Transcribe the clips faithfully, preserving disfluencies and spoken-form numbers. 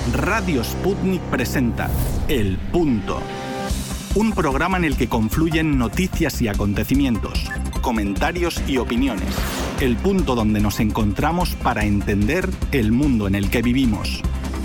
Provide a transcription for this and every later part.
Radio Sputnik presenta El Punto, un programa en el que confluyen noticias y acontecimientos, comentarios y opiniones. El punto donde nos encontramos para entender el mundo en el que vivimos.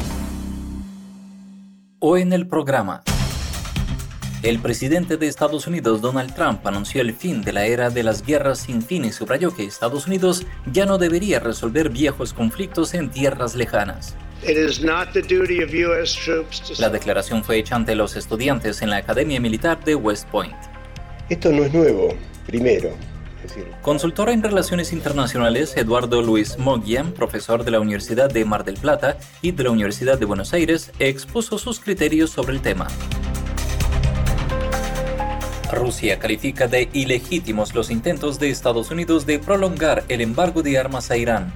Hoy en el programa, el presidente de Estados Unidos, Donald Trump, anunció el fin de la era de las guerras sin fin y subrayó que Estados Unidos ya no debería resolver viejos conflictos en tierras lejanas. It is not the duty of U S troops to... La declaración fue hecha ante los estudiantes en la Academia Militar de West Point. Esto no es nuevo, primero. Es decir... Consultor en Relaciones Internacionales, Eduardo Luis Moguian, profesor de la Universidad de Mar del Plata y de la Universidad de Buenos Aires, expuso sus criterios sobre el tema. Rusia califica de ilegítimos los intentos de Estados Unidos de prolongar el embargo de armas a Irán.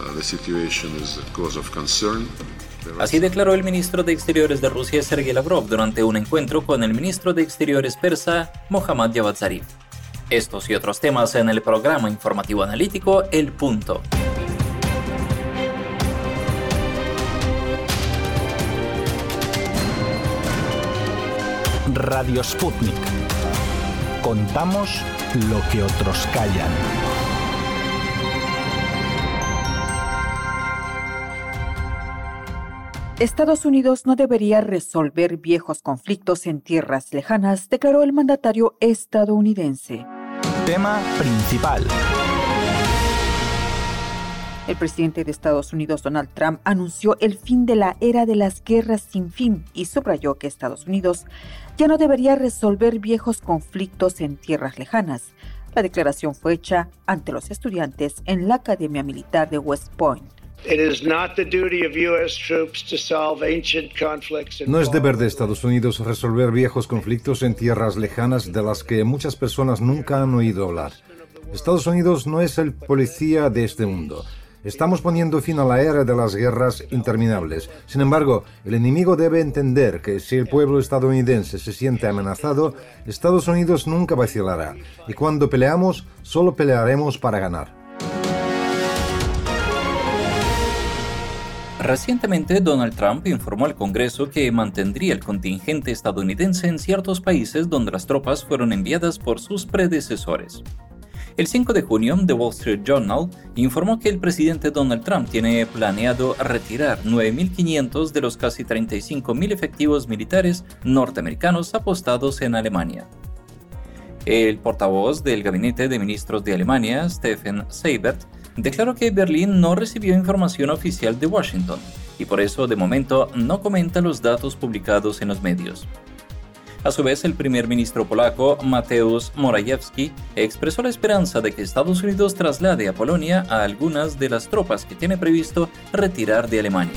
Así declaró el ministro de Exteriores de Rusia, Sergei Lavrov, durante un encuentro con el ministro de Exteriores persa, Mohammad Javad Zarif. Estos y otros temas en el programa informativo analítico El Punto. Radio Sputnik. Contamos lo que otros callan. Estados Unidos no debería resolver viejos conflictos en tierras lejanas, declaró el mandatario estadounidense. Tema principal. El presidente de Estados Unidos, Donald Trump, anunció el fin de la era de las guerras sin fin y subrayó que Estados Unidos ya no debería resolver viejos conflictos en tierras lejanas. La declaración fue hecha ante los estudiantes en la Academia Militar de West Point. No es deber de Estados Unidos resolver viejos conflictos en tierras lejanas de las que muchas personas nunca han oído hablar. Estados Unidos no es el policía de este mundo. Estamos poniendo fin a la era de las guerras interminables. Sin embargo, el enemigo debe entender que si el pueblo estadounidense se siente amenazado, Estados Unidos nunca vacilará. Y cuando peleamos, solo pelearemos para ganar. Recientemente, Donald Trump informó al Congreso que mantendría el contingente estadounidense en ciertos países donde las tropas fueron enviadas por sus predecesores. El cinco de junio, The Wall Street Journal informó que el presidente Donald Trump tiene planeado retirar nueve mil quinientos de los casi treinta y cinco mil efectivos militares norteamericanos apostados en Alemania. El portavoz del Gabinete de Ministros de Alemania, Steffen Seibert, declaró que Berlín no recibió información oficial de Washington y por eso de momento no comenta los datos publicados en los medios. A su vez, el primer ministro polaco, Mateusz Morawiecki, expresó la esperanza de que Estados Unidos traslade a Polonia a algunas de las tropas que tiene previsto retirar de Alemania.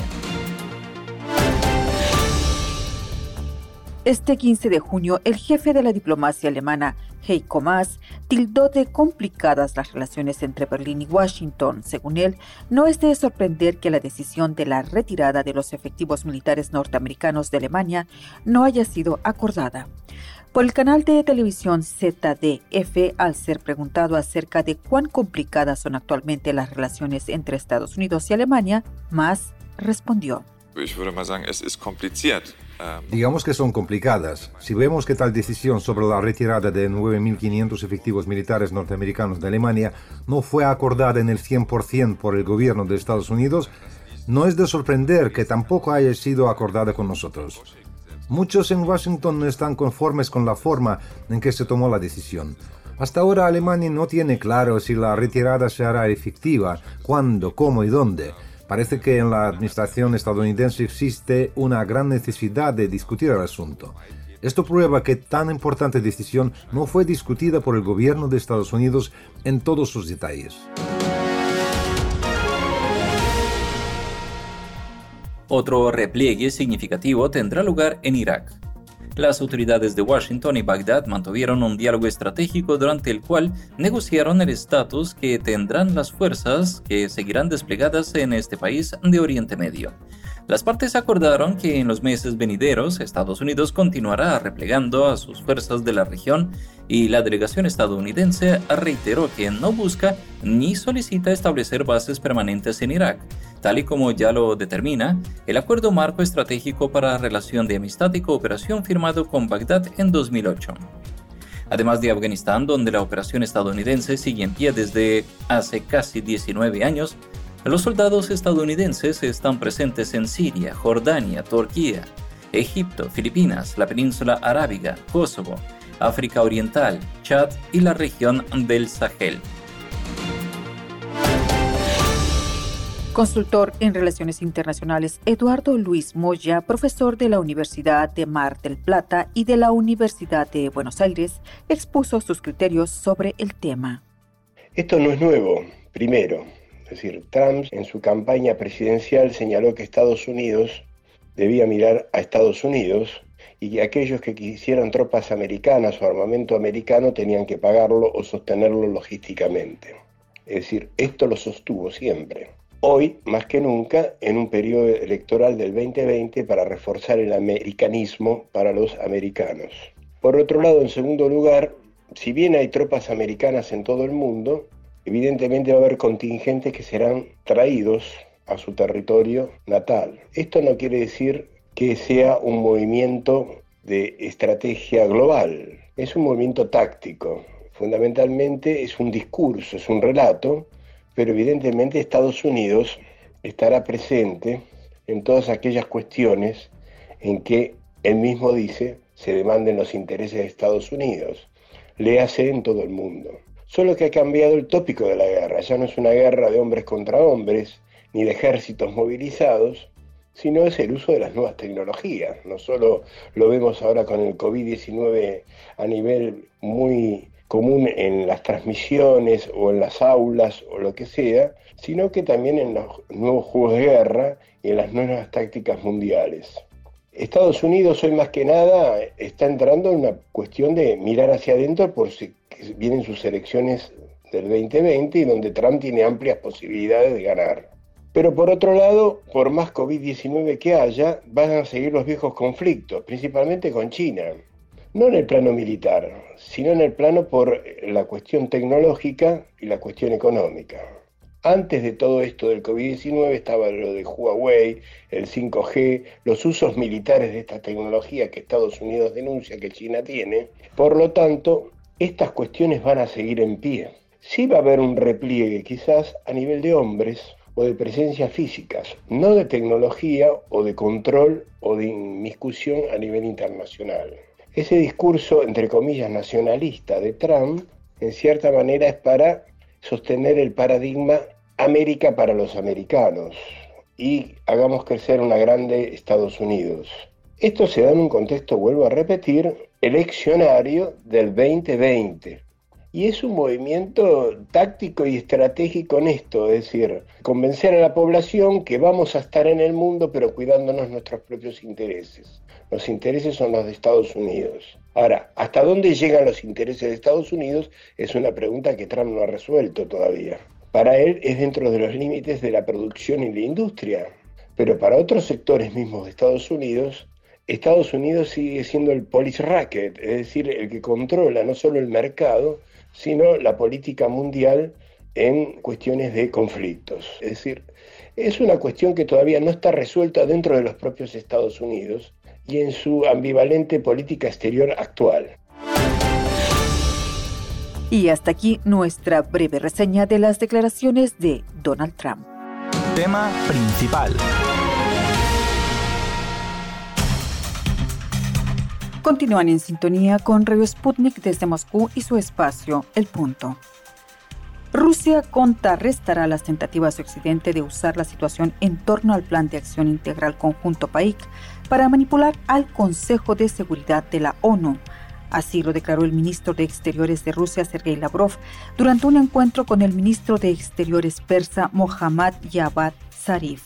Este quince de junio, el jefe de la diplomacia alemana, Heiko Maas, tildó de complicadas las relaciones entre Berlín y Washington. Según él, no es de sorprender que la decisión de la retirada de los efectivos militares norteamericanos de Alemania no haya sido acordada. Por el canal de televisión Z D F, al ser preguntado acerca de cuán complicadas son actualmente las relaciones entre Estados Unidos y Alemania, Maas respondió: Ich würde mal sagen, es ist kompliziert. Digamos que son complicadas. Si vemos que tal decisión sobre la retirada de nueve mil quinientos efectivos militares norteamericanos de Alemania no fue acordada en el cien por ciento por el gobierno de Estados Unidos, no es de sorprender que tampoco haya sido acordada con nosotros. Muchos en Washington no están conformes con la forma en que se tomó la decisión. Hasta ahora Alemania no tiene claro si la retirada se hará efectiva, cuándo, cómo y dónde. Parece que en la administración estadounidense existe una gran necesidad de discutir el asunto. Esto prueba que tan importante decisión no fue discutida por el gobierno de Estados Unidos en todos sus detalles. Otro repliegue significativo tendrá lugar en Irak. Las autoridades de Washington y Bagdad mantuvieron un diálogo estratégico durante el cual negociaron el estatus que tendrán las fuerzas que seguirán desplegadas en este país de Oriente Medio. Las partes acordaron que en los meses venideros Estados Unidos continuará replegando a sus fuerzas de la región y la delegación estadounidense reiteró que no busca ni solicita establecer bases permanentes en Irak, tal y como ya lo determina el Acuerdo Marco Estratégico para Relación de Amistad y Cooperación firmado con Bagdad en dos mil ocho. Además de Afganistán, donde la operación estadounidense sigue en pie desde hace casi diecinueve años, los soldados estadounidenses están presentes en Siria, Jordania, Turquía, Egipto, Filipinas, la península arábiga, Kosovo, África Oriental, Chad y la región del Sahel. Consultor en Relaciones Internacionales Eduardo Luis Moya, profesor de la Universidad de Mar del Plata y de la Universidad de Buenos Aires, expuso sus criterios sobre el tema. Esto no es nuevo, primero. Es decir, Trump en su campaña presidencial señaló que Estados Unidos debía mirar a Estados Unidos y que aquellos que quisieran tropas americanas o armamento americano tenían que pagarlo o sostenerlo logísticamente. Es decir, esto lo sostuvo siempre. Hoy, más que nunca, en un periodo electoral del veinte veinte para reforzar el americanismo para los americanos. Por otro lado, en segundo lugar, si bien hay tropas americanas en todo el mundo, evidentemente va a haber contingentes que serán traídos a su territorio natal. Esto no quiere decir que sea un movimiento de estrategia global, es un movimiento táctico. Fundamentalmente es un discurso, es un relato, pero evidentemente Estados Unidos estará presente en todas aquellas cuestiones en que él mismo dice se demanden los intereses de Estados Unidos. Léase en todo el mundo. Solo que ha cambiado el tópico de la guerra. Ya no es una guerra de hombres contra hombres, ni de ejércitos movilizados, sino es el uso de las nuevas tecnologías. No solo lo vemos ahora con el covid diecinueve a nivel muy común en las transmisiones o en las aulas o lo que sea, sino que también en los nuevos juegos de guerra y en las nuevas tácticas mundiales. Estados Unidos hoy más que nada está entrando en una cuestión de mirar hacia adentro por si vienen sus elecciones del veinte veinte y donde Trump tiene amplias posibilidades de ganar. Pero por otro lado, por más covid diecinueve que haya, van a seguir los viejos conflictos, principalmente con China. No en el plano militar, sino en el plano por la cuestión tecnológica y la cuestión económica. Antes de todo esto del covid diecinueve estaba lo de Huawei, el cinco G, los usos militares de esta tecnología que Estados Unidos denuncia que China tiene. Por lo tanto, estas cuestiones van a seguir en pie. Sí va a haber un repliegue quizás a nivel de hombres o de presencias físicas, no de tecnología o de control o de inmiscusión a nivel internacional. Ese discurso, entre comillas, nacionalista de Trump, en cierta manera es para sostener el paradigma América para los americanos y hagamos crecer una grande Estados Unidos. Esto se da en un contexto, vuelvo a repetir, eleccionario del veinte veinte. Y es un movimiento táctico y estratégico honesto, es decir, convencer a la población que vamos a estar en el mundo pero cuidándonos nuestros propios intereses. Los intereses son los de Estados Unidos. Ahora, ¿hasta dónde llegan los intereses de Estados Unidos? Es una pregunta que Trump no ha resuelto todavía. Para él es dentro de los límites de la producción y la industria, pero para otros sectores mismos de Estados Unidos, Estados Unidos sigue siendo el police racket, es decir, el que controla no solo el mercado, sino la política mundial en cuestiones de conflictos. Es decir, es una cuestión que todavía no está resuelta dentro de los propios Estados Unidos y en su ambivalente política exterior actual. Y hasta aquí nuestra breve reseña de las declaraciones de Donald Trump. Tema principal. Continúan en sintonía con Radio Sputnik desde Moscú y su espacio, El Punto. Rusia contrarrestará las tentativas de Occidente de usar la situación en torno al Plan de Acción Integral Conjunto P A I C para manipular al Consejo de Seguridad de la ONU. Así lo declaró el ministro de Exteriores de Rusia, Sergei Lavrov, durante un encuentro con el ministro de Exteriores persa, Mohammad Javad Zarif.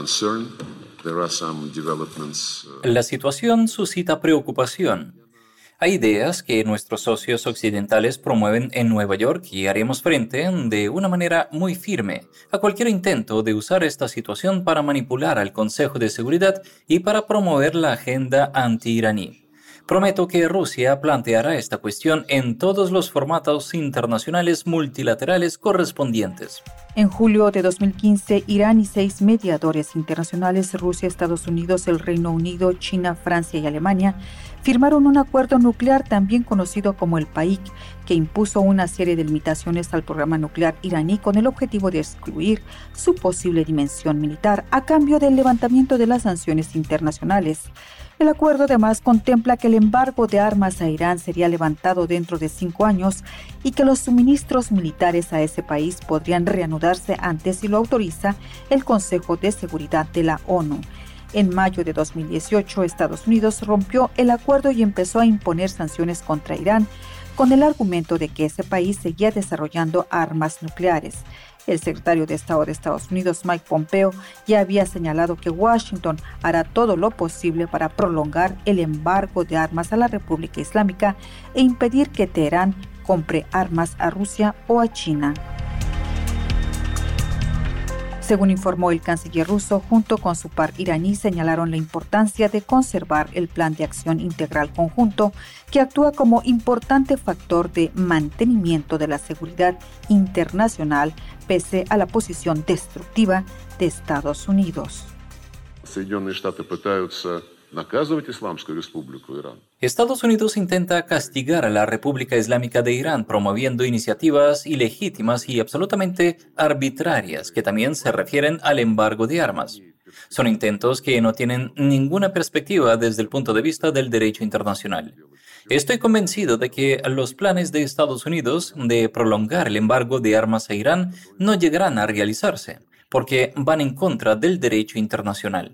La situación suscita preocupación. Hay ideas que nuestros socios occidentales promueven en Nueva York y haremos frente de una manera muy firme a cualquier intento de usar esta situación para manipular al Consejo de Seguridad y para promover la agenda anti-iraní. Prometo que Rusia planteará esta cuestión en todos los formatos internacionales multilaterales correspondientes. En julio de dos mil quince, Irán y seis mediadores internacionales, Rusia, Estados Unidos, el Reino Unido, China, Francia y Alemania, firmaron un acuerdo nuclear también conocido como el P A I C, que impuso una serie de limitaciones al programa nuclear iraní con el objetivo de excluir su posible dimensión militar a cambio del levantamiento de las sanciones internacionales. El acuerdo además contempla que el embargo de armas a Irán sería levantado dentro de cinco años y que los suministros militares a ese país podrían reanudarse antes si lo autoriza el Consejo de Seguridad de la ONU. En mayo de dos mil dieciocho, Estados Unidos rompió el acuerdo y empezó a imponer sanciones contra Irán con el argumento de que ese país seguía desarrollando armas nucleares. El secretario de Estado de Estados Unidos, Mike Pompeo, ya había señalado que Washington hará todo lo posible para prolongar el embargo de armas a la República Islámica e impedir que Teherán compre armas a Rusia o a China. Según informó el canciller ruso, junto con su par iraní, señalaron la importancia de conservar el Plan de Acción Integral Conjunto, que actúa como importante factor de mantenimiento de la seguridad internacional, pese a la posición destructiva de Estados Unidos. Estados Unidos intenta castigar a la República Islámica de Irán promoviendo iniciativas ilegítimas y absolutamente arbitrarias que también se refieren al embargo de armas. Son intentos que no tienen ninguna perspectiva desde el punto de vista del derecho internacional. Estoy convencido de que los planes de Estados Unidos de prolongar el embargo de armas a Irán no llegarán a realizarse, porque van en contra del derecho internacional.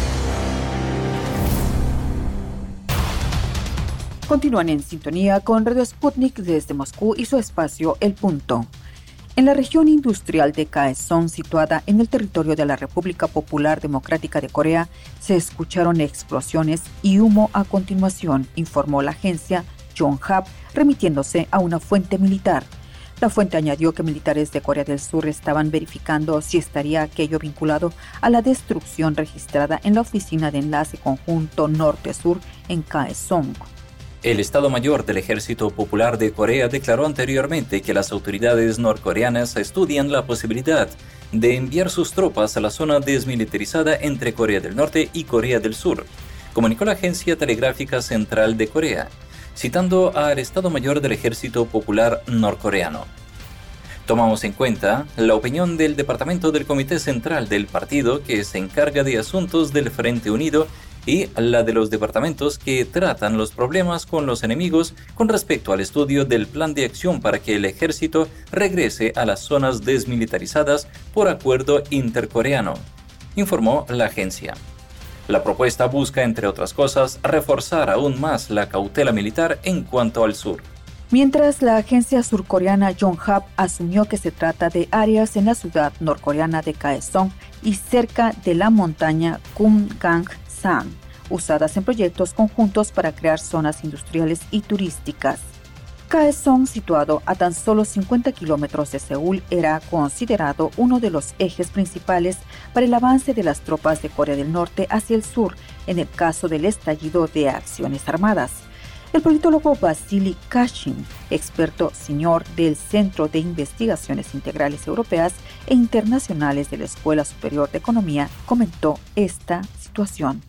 Continúan en sintonía con Radio Sputnik desde Moscú y su espacio El Punto. En la región industrial de Kaesong, situada en el territorio de la República Popular Democrática de Corea, se escucharon explosiones y humo a continuación, informó la agencia Yonhap, remitiéndose a una fuente militar. La fuente añadió que militares de Corea del Sur estaban verificando si estaría aquello vinculado a la destrucción registrada en la oficina de enlace conjunto norte-sur en Kaesong. El Estado Mayor del Ejército Popular de Corea declaró anteriormente que las autoridades norcoreanas estudian la posibilidad de enviar sus tropas a la zona desmilitarizada entre Corea del Norte y Corea del Sur, comunicó la Agencia Telegráfica Central de Corea, citando al Estado Mayor del Ejército Popular norcoreano. Tomamos en cuenta la opinión del Departamento del Comité Central del partido que se encarga de asuntos del Frente Unido y la de los departamentos que tratan los problemas con los enemigos con respecto al estudio del plan de acción para que el ejército regrese a las zonas desmilitarizadas por acuerdo intercoreano, informó la agencia. La propuesta busca, entre otras cosas, reforzar aún más la cautela militar en cuanto al sur. Mientras, la agencia surcoreana Yonhap asumió que se trata de áreas en la ciudad norcoreana de Kaesong y cerca de la montaña Kumgang usadas en proyectos conjuntos para crear zonas industriales y turísticas. Kaesong, situado a tan solo cincuenta kilómetros de Seúl, era considerado uno de los ejes principales para el avance de las tropas de Corea del Norte hacia el sur en el caso del estallido de acciones armadas. El politólogo Vasily Kashin, experto senior del Centro de Investigaciones Integrales Europeas e Internacionales de la Escuela Superior de Economía, comentó esta situación.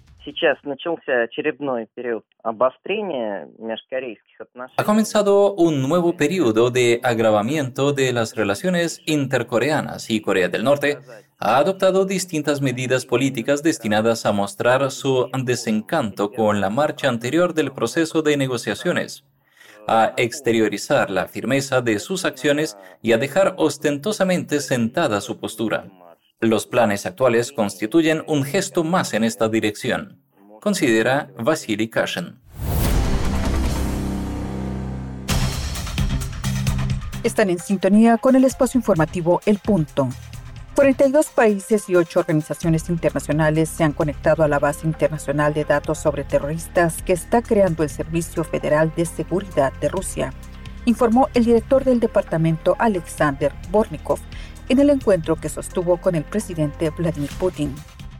Ha comenzado un nuevo periodo de agravamiento de las relaciones intercoreanas y Corea del Norte ha adoptado distintas medidas políticas destinadas a mostrar su desencanto con la marcha anterior del proceso de negociaciones, a exteriorizar la firmeza de sus acciones y a dejar ostentosamente sentada su postura. Los planes actuales constituyen un gesto más en esta dirección, considera Vasily Kashin. Están en sintonía con el espacio informativo El Punto. cuarenta y dos países y ocho organizaciones internacionales se han conectado a la base internacional de datos sobre terroristas que está creando el Servicio Federal de Seguridad de Rusia, informó el director del departamento Alexander Bornikov en el encuentro que sostuvo con el presidente Vladimir Putin.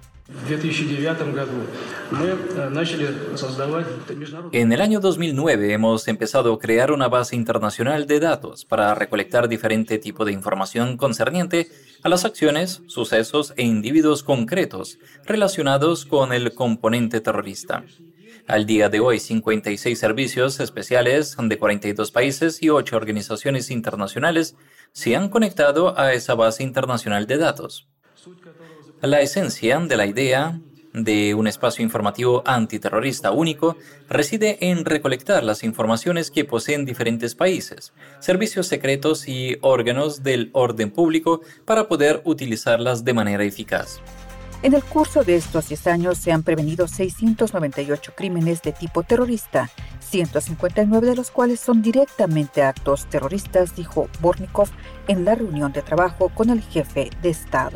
En el año dos mil nueve hemos empezado a crear una base internacional de datos para recolectar diferente tipo de información concerniente a las acciones, sucesos e individuos concretos relacionados con el componente terrorista. Al día de hoy, cincuenta y seis servicios especiales de cuarenta y dos países y ocho organizaciones internacionales se han conectado a esa base internacional de datos. La esencia de la idea de un espacio informativo antiterrorista único reside en recolectar las informaciones que poseen diferentes países, servicios secretos y órganos del orden público para poder utilizarlas de manera eficaz. En el curso de estos diez años se han prevenido seiscientos noventa y ocho crímenes de tipo terrorista, ciento cincuenta y nueve de los cuales son directamente actos terroristas, dijo Bornikov en la reunión de trabajo con el jefe de Estado.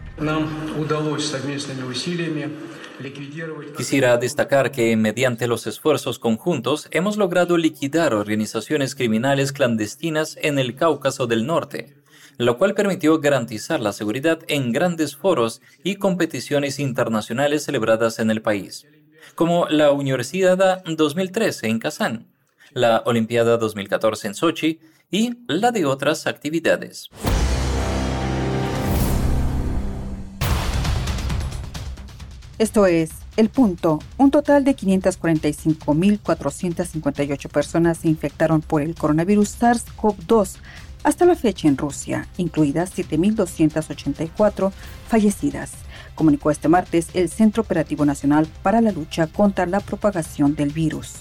Quisiera destacar que mediante los esfuerzos conjuntos hemos logrado liquidar organizaciones criminales clandestinas en el Cáucaso del Norte, lo cual permitió garantizar la seguridad en grandes foros y competiciones internacionales celebradas en el país, como la Universidad dos mil trece en Kazán, la Olimpiada dos mil catorce en Sochi y la de otras actividades. Esto es El Punto. Un total de quinientas cuarenta y cinco mil cuatrocientas cincuenta y ocho personas se infectaron por el coronavirus SARS-CoV dos hasta la fecha en Rusia, incluidas siete mil doscientas ochenta y cuatro fallecidas, comunicó este martes el Centro Operativo Nacional para la Lucha contra la Propagación del Virus.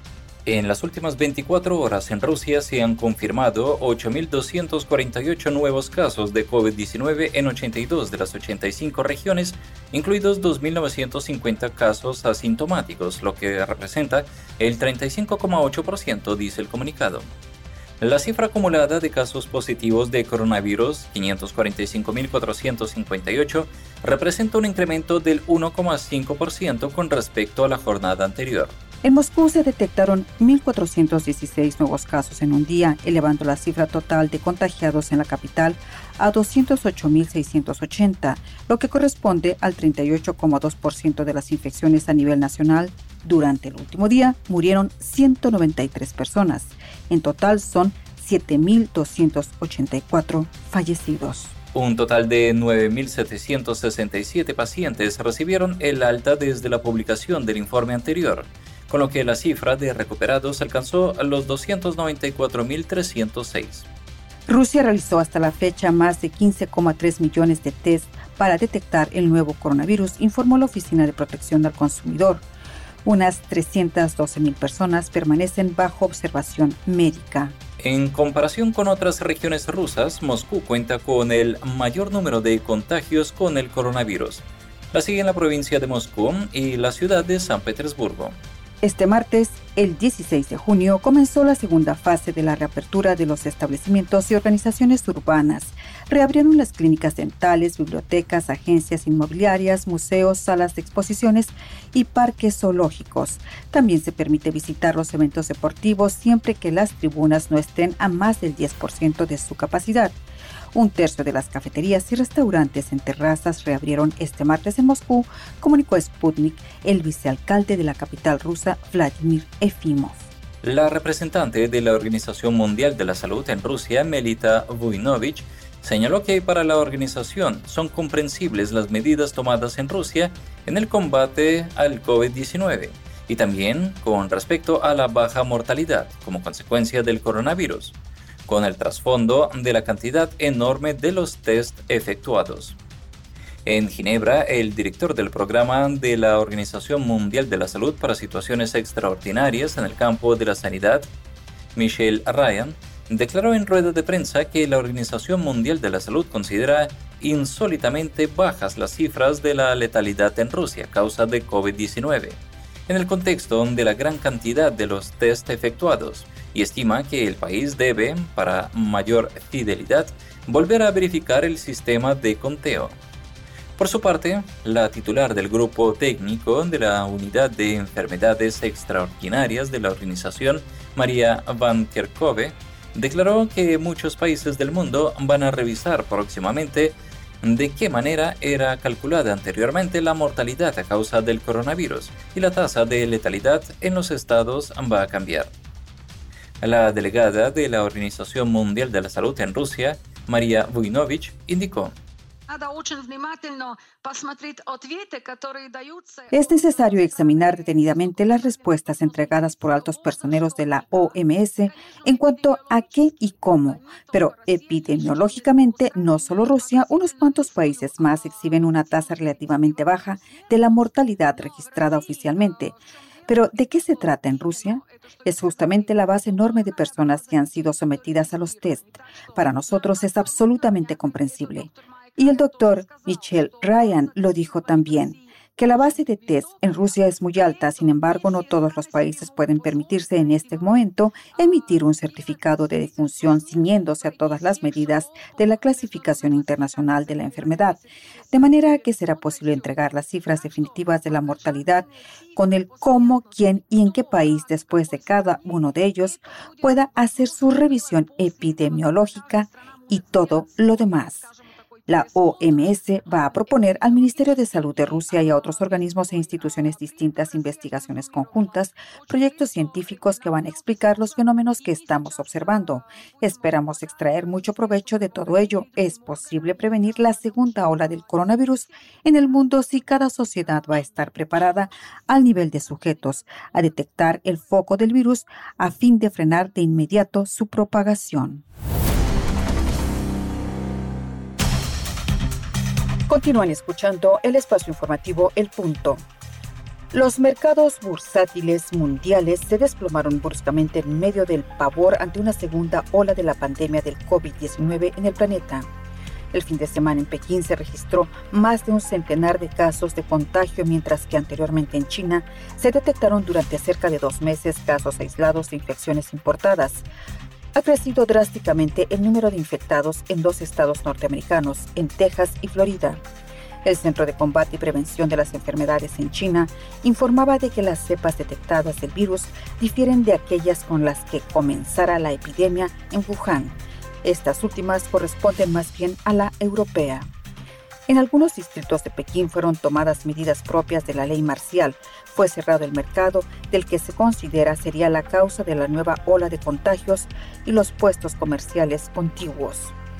En las últimas veinticuatro horas en Rusia se han confirmado ocho mil doscientos cuarenta y ocho nuevos casos de COVID diecinueve en ochenta y dos de las ochenta y cinco regiones, incluidos dos mil novecientos cincuenta casos asintomáticos, lo que representa el treinta y cinco coma ocho por ciento, dice el comunicado. La cifra acumulada de casos positivos de coronavirus, quinientos cuarenta y cinco mil cuatrocientos cincuenta y ocho, representa un incremento del uno coma cinco por ciento con respecto a la jornada anterior. En Moscú se detectaron mil cuatrocientos dieciséis nuevos casos en un día, elevando la cifra total de contagiados en la capital a doscientos ocho mil seiscientos ochenta, lo que corresponde al treinta y ocho coma dos por ciento de las infecciones a nivel nacional. Durante el último día murieron ciento noventa y tres personas. En total son siete mil doscientos ochenta y cuatro fallecidos. Un total de nueve mil setecientos sesenta y siete pacientes recibieron el alta desde la publicación del informe anterior, con lo que la cifra de recuperados alcanzó los doscientos noventa y cuatro mil trescientos seis. Rusia realizó hasta la fecha más de quince coma tres millones de test para detectar el nuevo coronavirus, informó la Oficina de Protección al Consumidor. Unas trescientas doce mil personas permanecen bajo observación médica. En comparación con otras regiones rusas, Moscú cuenta con el mayor número de contagios con el coronavirus. La siguen la provincia de Moscú y la ciudad de San Petersburgo. Este martes, el dieciséis de junio, comenzó la segunda fase de la reapertura de los establecimientos y organizaciones urbanas. Reabrieron las clínicas dentales, bibliotecas, agencias inmobiliarias, museos, salas de exposiciones y parques zoológicos. También se permite visitar los eventos deportivos siempre que las tribunas no estén a más del diez por ciento de su capacidad. Un tercio de las cafeterías y restaurantes en terrazas reabrieron este martes en Moscú, comunicó Sputnik el vicealcalde de la capital rusa, Vladimir Efimov. La representante de la Organización Mundial de la Salud en Rusia, Melita Vujinovic, señaló que para la organización son comprensibles las medidas tomadas en Rusia en el combate al COVID diecinueve y también con respecto a la baja mortalidad como consecuencia del coronavirus, con el trasfondo de la cantidad enorme de los test efectuados. En Ginebra, el director del programa de la Organización Mundial de la Salud para Situaciones Extraordinarias en el campo de la sanidad, Michelle Ryan, declaró en rueda de prensa que la Organización Mundial de la Salud considera insólitamente bajas las cifras de la letalidad en Rusia a causa de COVID diecinueve, en el contexto de la gran cantidad de los test efectuados y estima que el país debe, para mayor fidelidad, volver a verificar el sistema de conteo. Por su parte, la titular del grupo técnico de la Unidad de Enfermedades Extraordinarias de la organización, María Van Kerkhove, declaró que muchos países del mundo van a revisar próximamente de qué manera era calculada anteriormente la mortalidad a causa del coronavirus y la tasa de letalidad en los estados va a cambiar. La delegada de la Organización Mundial de la Salud en Rusia, María Vujnović, indicó: es necesario examinar detenidamente las respuestas entregadas por altos personeros de la O M S en cuanto a qué y cómo, pero epidemiológicamente no solo Rusia, unos cuantos países más exhiben una tasa relativamente baja de la mortalidad registrada oficialmente. Pero, ¿de qué se trata en Rusia? Es justamente la base enorme de personas que han sido sometidas a los test. Para nosotros es absolutamente comprensible. Y el doctor Michel Ryan lo dijo también, que la base de test en Rusia es muy alta, sin embargo no todos los países pueden permitirse en este momento emitir un certificado de defunción ciñéndose a todas las medidas de la clasificación internacional de la enfermedad, de manera que será posible entregar las cifras definitivas de la mortalidad con el cómo, quién y en qué país después de cada uno de ellos pueda hacer su revisión epidemiológica y todo lo demás. La O M S va a proponer al Ministerio de Salud de Rusia y a otros organismos e instituciones distintas investigaciones conjuntas, proyectos científicos que van a explicar los fenómenos que estamos observando. Esperamos extraer mucho provecho de todo ello. Es posible prevenir la segunda ola del coronavirus en el mundo si cada sociedad va a estar preparada al nivel de sujetos a detectar el foco del virus a fin de frenar de inmediato su propagación. Continúan escuchando el espacio informativo El Punto. Los mercados bursátiles mundiales se desplomaron bruscamente en medio del pavor ante una segunda ola de la pandemia del COVID diecinueve en el planeta. El fin de semana en Pekín se registró más de un centenar de casos de contagio, mientras que anteriormente en China se detectaron durante cerca de dos meses casos aislados de infecciones importadas. Ha crecido drásticamente el número de infectados en dos estados norteamericanos, en Texas y Florida. El Centro de Combate y Prevención de las Enfermedades en China informaba de que las cepas detectadas del virus difieren de aquellas con las que comenzara la epidemia en Wuhan. Estas últimas corresponden más bien a la europea. En algunos distritos de Pekín fueron tomadas medidas propias de la ley marcial. Fue cerrado el mercado, del que se considera sería la causa de la nueva ola de contagios, y los puestos comerciales contiguos.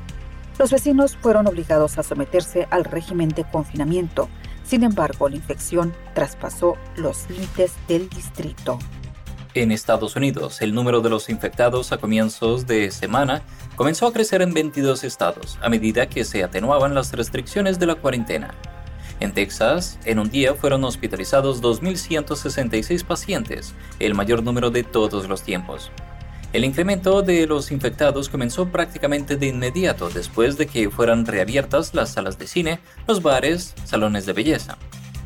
Los vecinos fueron obligados a someterse al régimen de confinamiento. Sin embargo, la infección traspasó los límites del distrito. En Estados Unidos, el número de los infectados a comienzos de semana comenzó a crecer en veintidós estados, a medida que se atenuaban las restricciones de la cuarentena. En Texas, en un día fueron hospitalizados dos mil ciento sesenta y seis pacientes, el mayor número de todos los tiempos. El incremento de los infectados comenzó prácticamente de inmediato después de que fueran reabiertas las salas de cine, los bares, salones de belleza.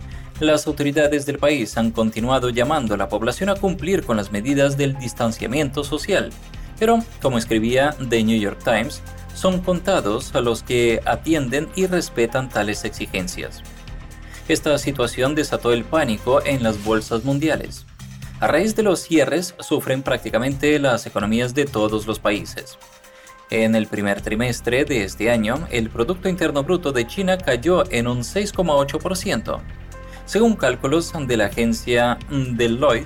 Las autoridades del país han continuado llamando a la población a cumplir con las medidas del distanciamiento social, pero, como escribía The New York Times, son contados a los que atienden y respetan tales exigencias. Esta situación desató el pánico en las bolsas mundiales. A raíz de los cierres, sufren prácticamente las economías de todos los países. En el primer trimestre de este año, el Producto Interno Bruto de China cayó en un seis coma ocho por ciento. Según cálculos de la agencia Deloitte,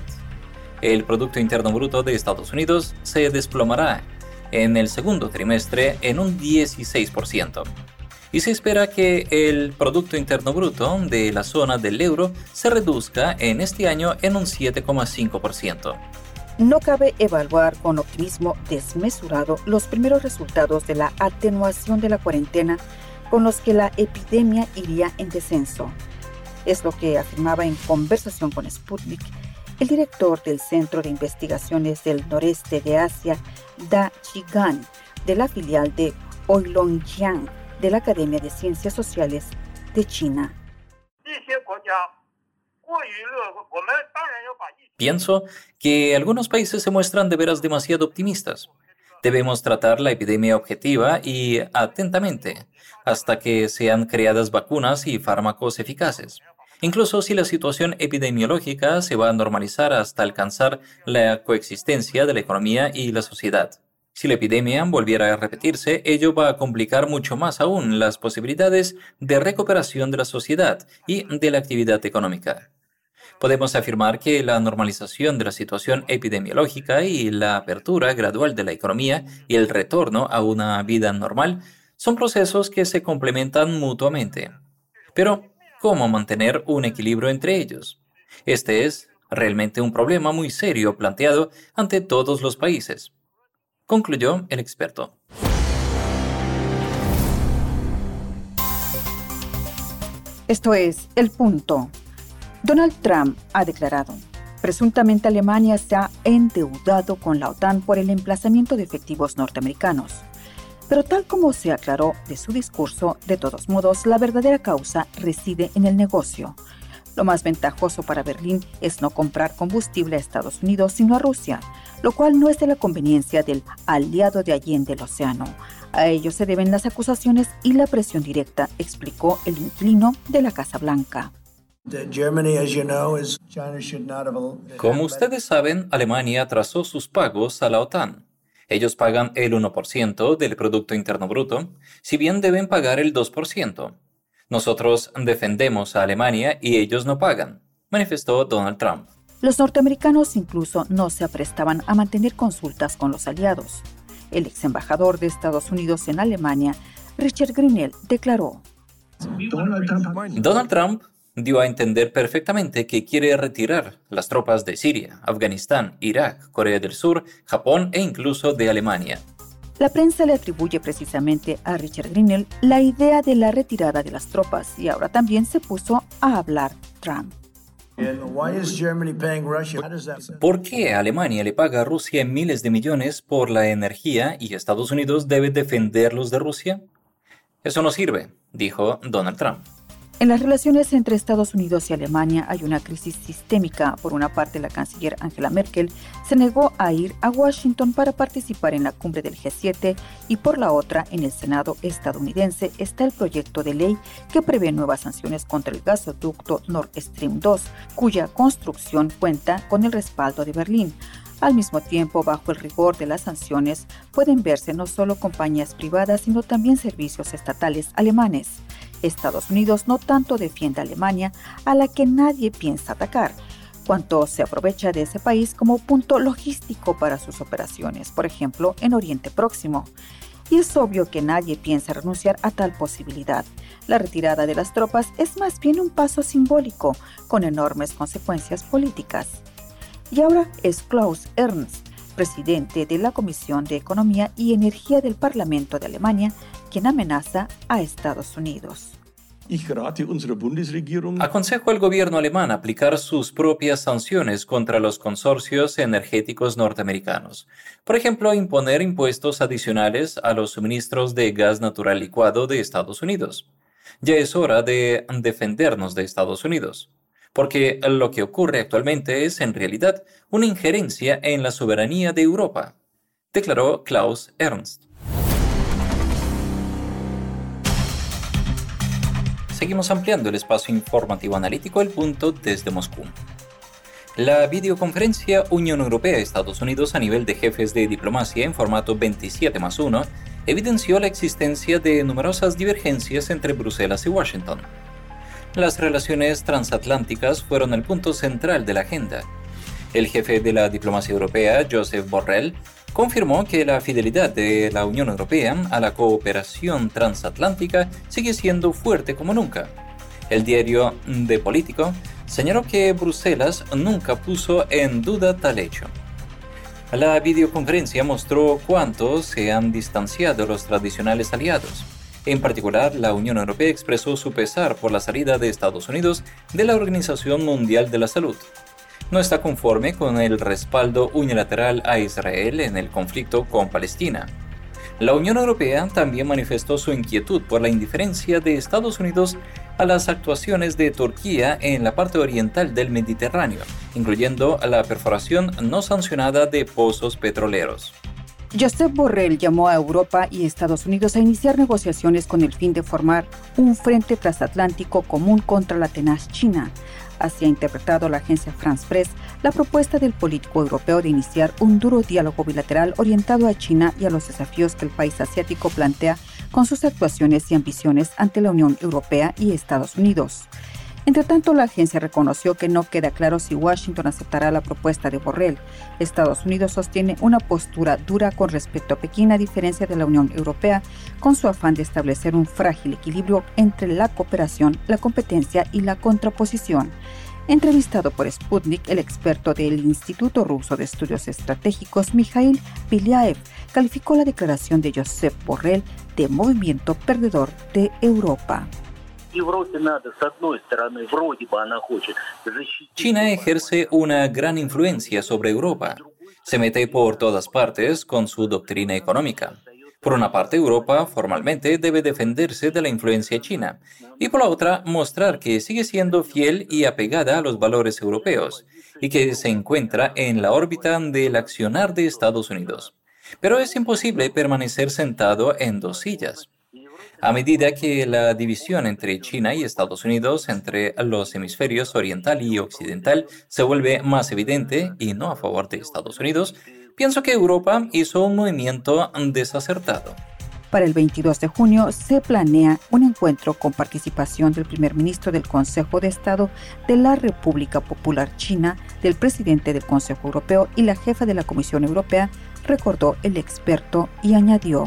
el Producto Interno Bruto de Estados Unidos se desplomará en el segundo trimestre en un dieciséis por ciento. Y se espera que el Producto Interno Bruto de la zona del euro se reduzca en este año en un siete coma cinco por ciento. No cabe evaluar con optimismo desmesurado los primeros resultados de la atenuación de la cuarentena con los que la epidemia iría en descenso. Es lo que afirmaba en conversación con Sputnik el director del Centro de Investigaciones del Noreste de Asia, Da Chigan, de la filial de Pienso que algunos países se muestran de veras demasiado optimistas. Debemos tratar la epidemia objetiva y atentamente hasta que sean creadas vacunas y fármacos eficaces. Incluso si la situación epidemiológica se va a normalizar hasta alcanzar la coexistencia de la economía y la sociedad. Si la epidemia volviera a repetirse, ello va a complicar mucho más aún las posibilidades de recuperación de la sociedad y de la actividad económica. Podemos afirmar que la normalización de la situación epidemiológica y la apertura gradual de la economía y el retorno a una vida normal son procesos que se complementan mutuamente. Pero, ¿cómo mantener un equilibrio entre ellos? Este es realmente un problema muy serio planteado ante todos los países, concluyó el experto. Esto es El Punto. Donald Trump ha declarado: presuntamente Alemania se ha endeudado con la OTAN por el emplazamiento de efectivos norteamericanos. Pero tal como se aclaró de su discurso, de todos modos, la verdadera causa reside en el negocio. Lo más ventajoso para Berlín es no comprar combustible a Estados Unidos, sino a Rusia, lo cual no es de la conveniencia del aliado de allí en el océano. A ello se deben las acusaciones y la presión directa, explicó el inquilino de la Casa Blanca. Como ustedes saben, Alemania atrasó sus pagos a la OTAN. Ellos pagan el uno por ciento del Producto Interno Bruto, si bien deben pagar el dos por ciento. Nosotros defendemos a Alemania y ellos no pagan, manifestó Donald Trump. Los norteamericanos incluso no se aprestaban a mantener consultas con los aliados. El ex embajador de Estados Unidos en Alemania, Richard Grenell, declaró: Donald Trump dio a entender perfectamente que quiere retirar las tropas de Siria, Afganistán, Irak, Corea del Sur, Japón e incluso de Alemania. La prensa le atribuye precisamente a Richard Grenell la idea de la retirada de las tropas y ahora también se puso a hablar Trump. ¿Por qué Alemania le paga a Rusia miles de millones por la energía y Estados Unidos debe defenderlos de Rusia? Eso no sirve, dijo Donald Trump. En las relaciones entre Estados Unidos y Alemania hay una crisis sistémica. Por una parte, la canciller Angela Merkel se negó a ir a Washington para participar en la cumbre del G siete y por la otra, en el Senado estadounidense está el proyecto de ley que prevé nuevas sanciones contra el gasoducto Nord Stream dos, cuya construcción cuenta con el respaldo de Berlín. Al mismo tiempo, bajo el rigor de las sanciones, pueden verse no solo compañías privadas, sino también servicios estatales alemanes. Estados Unidos no tanto defiende a Alemania, a la que nadie piensa atacar, cuanto se aprovecha de ese país como punto logístico para sus operaciones, por ejemplo, en Oriente Próximo. Y es obvio que nadie piensa renunciar a tal posibilidad. La retirada de las tropas es más bien un paso simbólico, con enormes consecuencias políticas. Y ahora es Klaus Ernst, presidente de la Comisión de Economía y Energía del Parlamento de Alemania, quien amenaza a Estados Unidos. Aconsejo al gobierno alemán aplicar sus propias sanciones contra los consorcios energéticos norteamericanos. Por ejemplo, imponer impuestos adicionales a los suministros de gas natural licuado de Estados Unidos. Ya es hora de defendernos de Estados Unidos, porque lo que ocurre actualmente es en realidad una injerencia en la soberanía de Europa, declaró Klaus Ernst. Seguimos ampliando el espacio informativo analítico El Punto desde Moscú. La videoconferencia Unión Europea-Estados Unidos a nivel de jefes de diplomacia en formato veintisiete más uno evidenció la existencia de numerosas divergencias entre Bruselas y Washington. Las relaciones transatlánticas fueron el punto central de la agenda. El jefe de la diplomacia europea, Josep Borrell, confirmó que la fidelidad de la Unión Europea a la cooperación transatlántica sigue siendo fuerte como nunca. El diario The Politico señaló que Bruselas nunca puso en duda tal hecho. La videoconferencia mostró cuánto se han distanciado los tradicionales aliados. En particular, la Unión Europea expresó su pesar por la salida de Estados Unidos de la Organización Mundial de la Salud. No está conforme con el respaldo unilateral a Israel en el conflicto con Palestina. La Unión Europea también manifestó su inquietud por la indiferencia de Estados Unidos a las actuaciones de Turquía en la parte oriental del Mediterráneo, incluyendo la perforación no sancionada de pozos petroleros. Josep Borrell llamó a Europa y Estados Unidos a iniciar negociaciones con el fin de formar un frente transatlántico común contra la tenaz China. Así ha interpretado la agencia France Press la propuesta del político europeo de iniciar un duro diálogo bilateral orientado a China y a los desafíos que el país asiático plantea con sus actuaciones y ambiciones ante la Unión Europea y Estados Unidos. Entre tanto, la agencia reconoció que no queda claro si Washington aceptará la propuesta de Borrell. Estados Unidos sostiene una postura dura con respecto a Pekín, a diferencia de la Unión Europea, con su afán de establecer un frágil equilibrio entre la cooperación, la competencia y la contraposición. Entrevistado por Sputnik, el experto del Instituto Ruso de Estudios Estratégicos, Mikhail Belyaev, calificó la declaración de Josep Borrell de movimiento perdedor de Europa. China ejerce una gran influencia sobre Europa. Se mete por todas partes con su doctrina económica. Por una parte, Europa formalmente debe defenderse de la influencia china y por la otra, mostrar que sigue siendo fiel y apegada a los valores europeos y que se encuentra en la órbita del accionar de Estados Unidos. Pero es imposible permanecer sentado en dos sillas. A medida que la división entre China y Estados Unidos, entre los hemisferios oriental y occidental, se vuelve más evidente y no a favor de Estados Unidos, pienso que Europa hizo un movimiento desacertado. Para el veintidós de junio se planea un encuentro con participación del primer ministro del Consejo de Estado de la República Popular China, del presidente del Consejo Europeo y la jefa de la Comisión Europea, recordó el experto y añadió: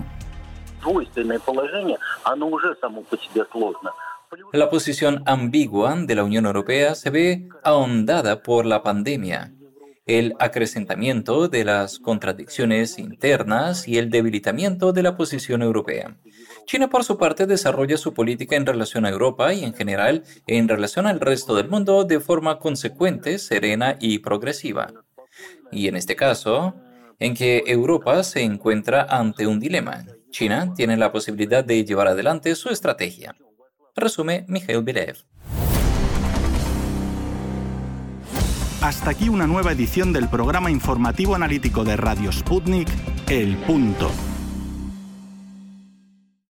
La posición ambigua de la Unión Europea se ve ahondada por la pandemia, el acrecentamiento de las contradicciones internas y el debilitamiento de la posición europea. China, por su parte, desarrolla su política en relación a Europa y, en general, en relación al resto del mundo de forma consecuente, serena y progresiva. Y en este caso, en que Europa se encuentra ante un dilema. China tiene la posibilidad de llevar adelante su estrategia. Resume Mikhail Belyaev. Hasta aquí una nueva edición del programa informativo analítico de Radio Sputnik, El Punto.